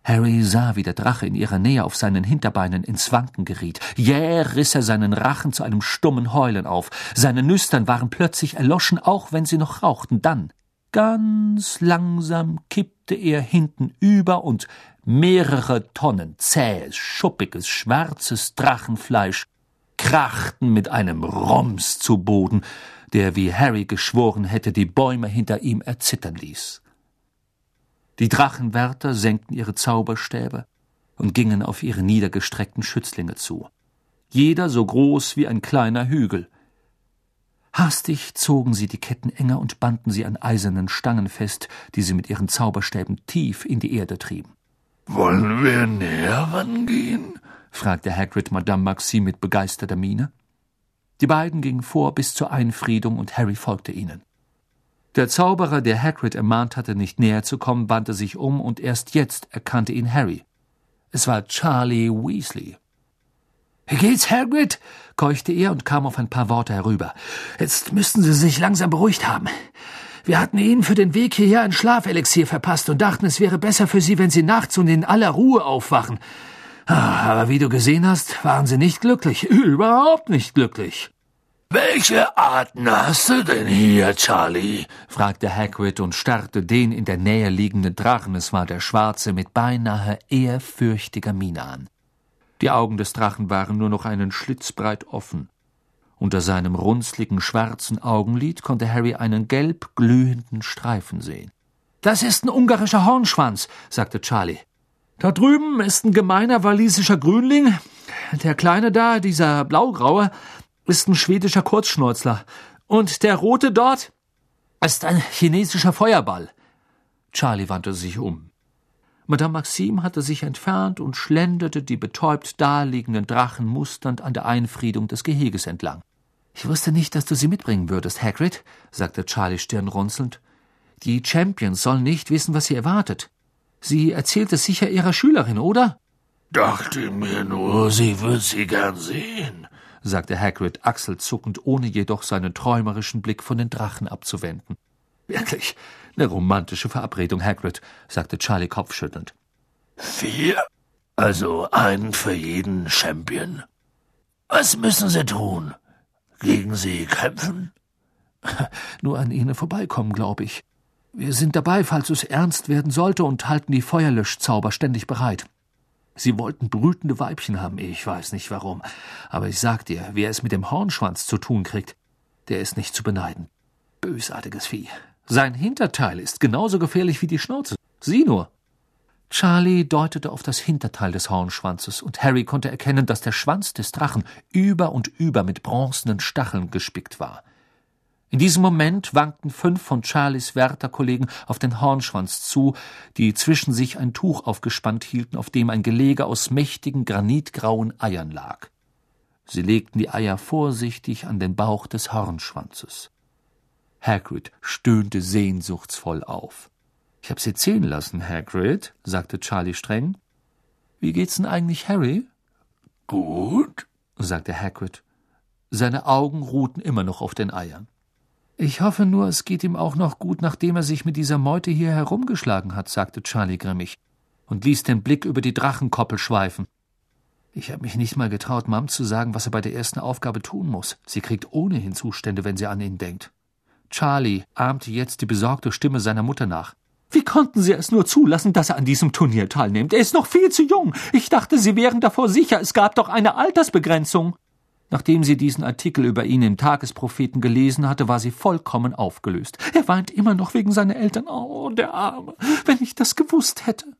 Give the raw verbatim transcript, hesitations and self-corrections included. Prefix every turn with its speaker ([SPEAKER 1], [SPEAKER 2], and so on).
[SPEAKER 1] Harry sah, wie der Drache in ihrer Nähe auf seinen Hinterbeinen ins Wanken geriet. Jäh riss er seinen Rachen zu einem stummen Heulen auf. Seine Nüstern waren plötzlich erloschen, auch wenn sie noch rauchten. Dann, ganz langsam, kippte er hinten über und mehrere Tonnen zähes, schuppiges, schwarzes Drachenfleisch krachten mit einem Rums zu Boden, der, wie Harry geschworen hätte, die Bäume hinter ihm erzittern ließ. Die Drachenwärter senkten ihre Zauberstäbe und gingen auf ihre niedergestreckten Schützlinge zu. Jeder so groß wie ein kleiner Hügel. Hastig zogen sie die Ketten enger und banden sie an eisernen Stangen fest, die sie mit ihren Zauberstäben tief in die Erde trieben.
[SPEAKER 2] »Wollen wir näher rangehen?«
[SPEAKER 1] fragte Hagrid Madame Maxime mit begeisterter Miene. Die beiden gingen vor bis zur Einfriedung, und Harry folgte ihnen. Der Zauberer, der Hagrid ermahnt hatte, nicht näher zu kommen, wandte sich um, und erst jetzt erkannte ihn Harry. Es war Charlie Weasley. »Wie geht's, Hagrid?« keuchte er und kam auf ein paar Worte herüber. »Jetzt müssten Sie sich langsam beruhigt haben. Wir hatten Ihnen für den Weg hierher ein Schlafelixier verpasst und dachten, es wäre besser für Sie, wenn Sie nachts und in aller Ruhe aufwachen. Aber wie du gesehen hast, waren Sie nicht glücklich, überhaupt nicht glücklich.«
[SPEAKER 2] »Welche Arten hast du denn hier, Charlie?«
[SPEAKER 1] fragte Hagrid und starrte den in der Nähe liegenden Drachen, es war der Schwarze, mit beinahe ehrfürchtiger Miene an. Die Augen des Drachen waren nur noch einen Schlitz breit offen. Unter seinem runzligen schwarzen Augenlid konnte Harry einen gelb glühenden Streifen sehen. »Das ist ein ungarischer Hornschwanz«, sagte Charlie. »Da drüben ist ein gemeiner walisischer Grünling. Der Kleine da, dieser blaugraue, ist ein schwedischer Kurzschnäuzler. Und der Rote dort ist ein chinesischer Feuerball.« Charlie wandte sich um. Madame Maxime hatte sich entfernt und schlenderte die betäubt daliegenden Drachen musternd an der Einfriedung des Geheges entlang. »Ich wusste nicht, dass du sie mitbringen würdest, Hagrid«, sagte Charlie stirnrunzelnd. »Die Champions sollen nicht wissen, was sie erwartet. Sie erzählt es sicher ihrer Schülerin, oder?«
[SPEAKER 2] »Dachte mir nur, sie wird sie gern sehen«,
[SPEAKER 1] sagte Hagrid achselzuckend, ohne jedoch seinen träumerischen Blick von den Drachen abzuwenden. »Wirklich, eine romantische Verabredung, Hagrid«, sagte Charlie kopfschüttelnd.
[SPEAKER 2] »Vier? Also einen für jeden Champion? Was müssen sie tun? Gegen sie kämpfen?«
[SPEAKER 1] »Nur an ihnen vorbeikommen, glaube ich. Wir sind dabei, falls es ernst werden sollte, und halten die Feuerlöschzauber ständig bereit. Sie wollten brütende Weibchen haben, ich weiß nicht warum. Aber ich sag dir, wer es mit dem Hornschwanz zu tun kriegt, der ist nicht zu beneiden. Bösartiges Vieh. Sein Hinterteil ist genauso gefährlich wie die Schnauze. Sieh nur.« Charlie deutete auf das Hinterteil des Hornschwanzes, und Harry konnte erkennen, dass der Schwanz des Drachen über und über mit bronzenen Stacheln gespickt war. In diesem Moment wankten fünf von Charlies Wärterkollegen auf den Hornschwanz zu, die zwischen sich ein Tuch aufgespannt hielten, auf dem ein Gelege aus mächtigen, granitgrauen Eiern lag. Sie legten die Eier vorsichtig an den Bauch des Hornschwanzes. Hagrid stöhnte sehnsuchtsvoll auf. »Ich hab sie ziehen lassen, Hagrid«, sagte Charlie streng. »Wie geht's denn eigentlich Harry?«
[SPEAKER 2] »Gut«,
[SPEAKER 1] sagte Hagrid. Seine Augen ruhten immer noch auf den Eiern. »Ich hoffe nur, es geht ihm auch noch gut, nachdem er sich mit dieser Meute hier herumgeschlagen hat«, sagte Charlie grimmig und ließ den Blick über die Drachenkoppel schweifen. »Ich habe mich nicht mal getraut, Mom zu sagen, was er bei der ersten Aufgabe tun muss. Sie kriegt ohnehin Zustände, wenn sie an ihn denkt.« Charlie ahmte jetzt die besorgte Stimme seiner Mutter nach. »Wie konnten Sie es nur zulassen, dass er an diesem Turnier teilnimmt? Er ist noch viel zu jung. Ich dachte, Sie wären davor sicher. Es gab doch eine Altersbegrenzung.« Nachdem sie diesen Artikel über ihn im Tagespropheten gelesen hatte, war sie vollkommen aufgelöst. Er weint immer noch wegen seiner Eltern. »Oh, der Arme, wenn ich das gewusst hätte.«